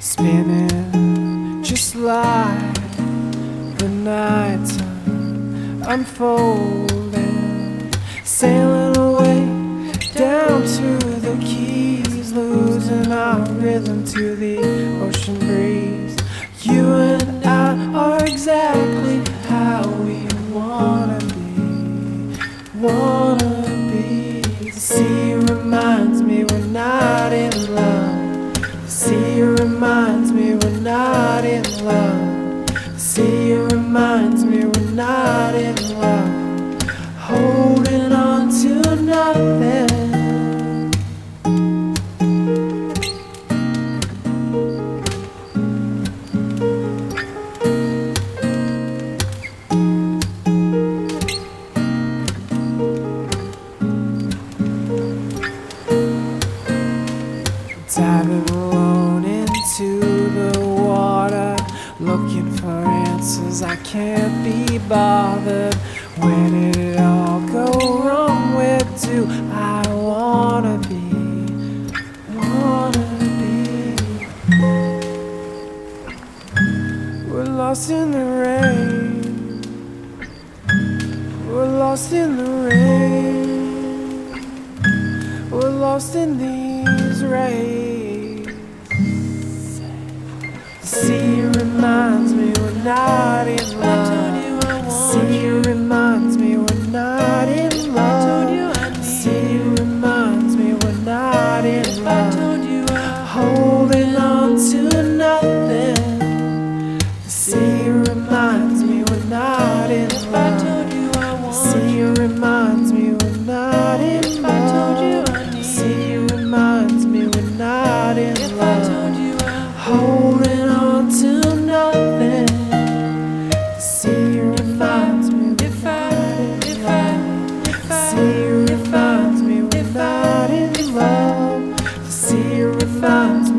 spinning just like the nighttime unfolding, sailing away down to the Keys, losing our rhythm to the ocean breeze. You and I are exactly how we wanna be, wanna be. The sea reminds me we're not in love. The sea reminds me we're not in love. The sea reminds me we're not in love. Holding on to nothing. Diving alone into the water, looking for answers I can't be bothered. Where did it all go wrong? Where do I wanna be? Wanna be? We're lost in the rain. We're lost in the rain. We're lost in these rays. The sea reminds me we're not in love. The sea reminds me we're not in love. The sea reminds me we're not in love. Holding on to nothing. The sea reminds me we're not in love. The sea reminds me we're not in love. The sea reminds me we're not in love. Holding on to nothing. The sea reminds me we're not in love. The sea reminds me we're not in love. The sea reminds me